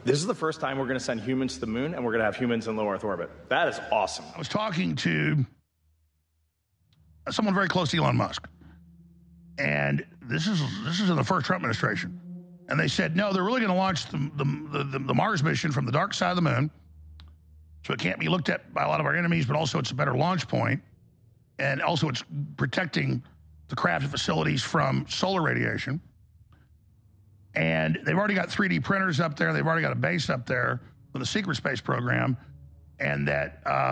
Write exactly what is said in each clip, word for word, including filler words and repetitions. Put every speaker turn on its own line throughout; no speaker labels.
This is the first time we're going to send humans to the moon, and we're going to have humans in low Earth orbit. That is awesome.
I was talking to someone very close to Elon Musk, and this is this is in the first Trump administration, and they said, no, they're really going to launch the the, the the Mars mission from the dark side of the moon, so it can't be looked at by a lot of our enemies, but also it's a better launch point, and also it's protecting the craft facilities from solar radiation. And they've already got three D printers up there. They've already got a base up there with the secret space program. And that uh,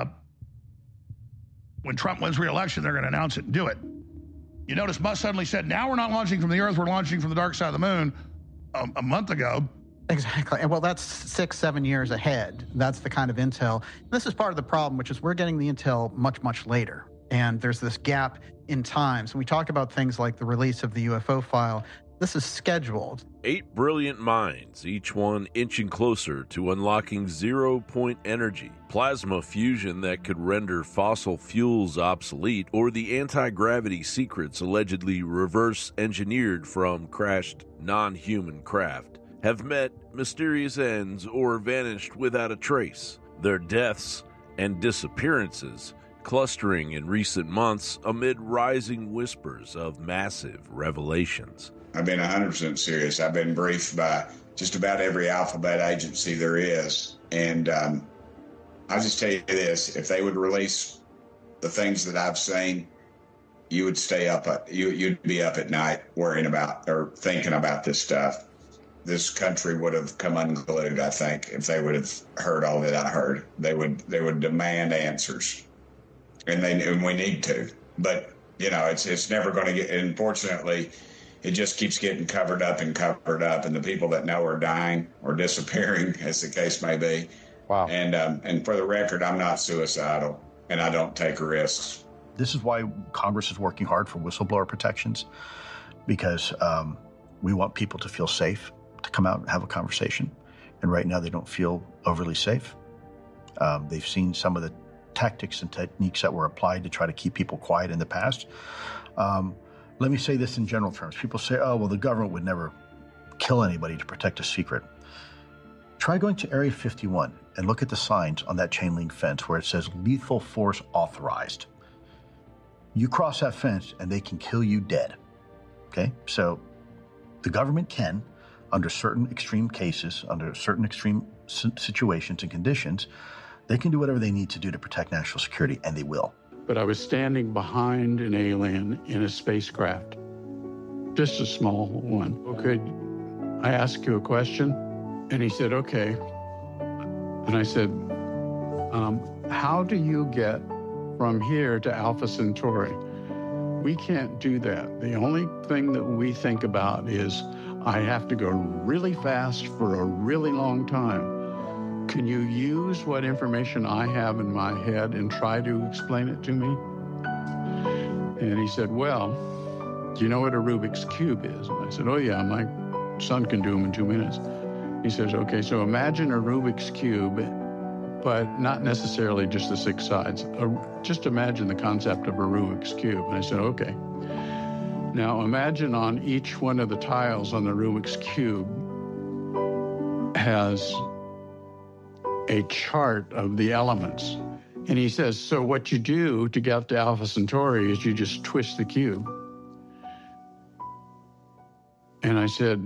when Trump wins re-election, they're going to announce it and do it. You notice Musk suddenly said, now we're not launching from the Earth, we're launching from the dark side of the moon um, a month ago.
Exactly. And well, that's six, seven years ahead. That's the kind of intel. This is part of the problem, which is we're getting the intel much, much later. And there's this gap in time. So we talk about things like the release of the U F O file. This is scheduled.
Eight brilliant minds, each one inching closer to unlocking zero-point energy, plasma fusion that could render fossil fuels obsolete, or the anti-gravity secrets allegedly reverse-engineered from crashed non-human craft, have met mysterious ends or vanished without a trace. Their deaths and disappearances clustering in recent months amid rising whispers of massive revelations.
I've been one hundred percent serious. I've been briefed by just about every alphabet agency there is. And um, I'll just tell you this, if they would release the things that I've seen, you would stay up, at, you, you'd be up at night worrying about or thinking about this stuff. This country would have come unglued, I think, if they would have heard all that I heard. They would they would demand answers. And they and we need to. But, you know, it's it's never going to get, unfortunately, it just keeps getting covered up and covered up, and the people that know are dying or disappearing, as the case may be.
Wow.
And um, and for the record, I'm not suicidal, and I don't take risks.
This is why Congress is working hard for whistleblower protections, because um, we want people to feel safe, to come out and have a conversation. And right now they don't feel overly safe. Um, they've seen some of the tactics and techniques that were applied to try to keep people quiet in the past. Um, Let me say this in general terms. People say, oh, well, the government would never kill anybody to protect a secret. Try going to Area fifty-one and look at the signs on that chain link fence where it says lethal force authorized. You cross that fence and they can kill you dead. Okay? So the government can, under certain extreme cases, under certain extreme situations and conditions, they can do whatever they need to do to protect national security, and they will.
But I was standing behind an alien in a spacecraft, just a small one. Okay, I ask you a question? And he said, okay. And I said, um, how do you get from here to Alpha Centauri? We can't do that. The only thing that we think about is I have to go really fast for a really long time. Can you use what information I have in my head and try to explain it to me? And he said, well, do you know what a Rubik's Cube is? And I said, oh yeah, my son can do them in two minutes. He says, okay, so imagine a Rubik's Cube, but not necessarily just the six sides. Uh, just imagine the concept of a Rubik's Cube. And I said, okay. Now imagine on each one of the tiles on the Rubik's Cube has a chart of the elements. And he says, so what you do to get to Alpha Centauri is you just twist the cube. And I said,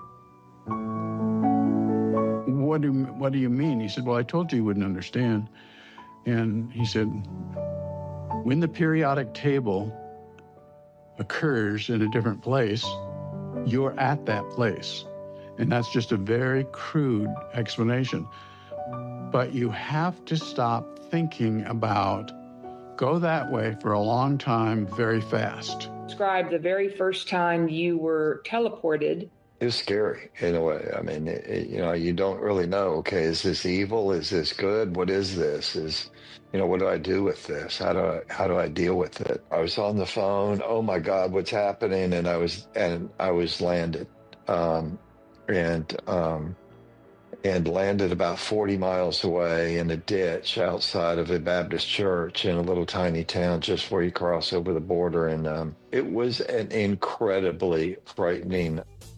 what do, what do you mean? He said, well, I told you you wouldn't understand. And he said, when the periodic table occurs in a different place, you're at that place. And that's just a very crude explanation. But you have to stop thinking about go that way for a long time, very fast.
Describe the very first time you were teleported.
It was scary in a way. I mean, it, it, you know, you don't really know, okay, is this evil? Is this good? What is this? Is, you know, what do I do with this? How do I, how do I deal with it? I was on the phone. Oh my God, what's happening? And I was, and I was landed, um, and, um, and landed about forty miles away in a ditch outside of a Baptist church in a little tiny town just before you cross over the border. And um, it was an incredibly frightening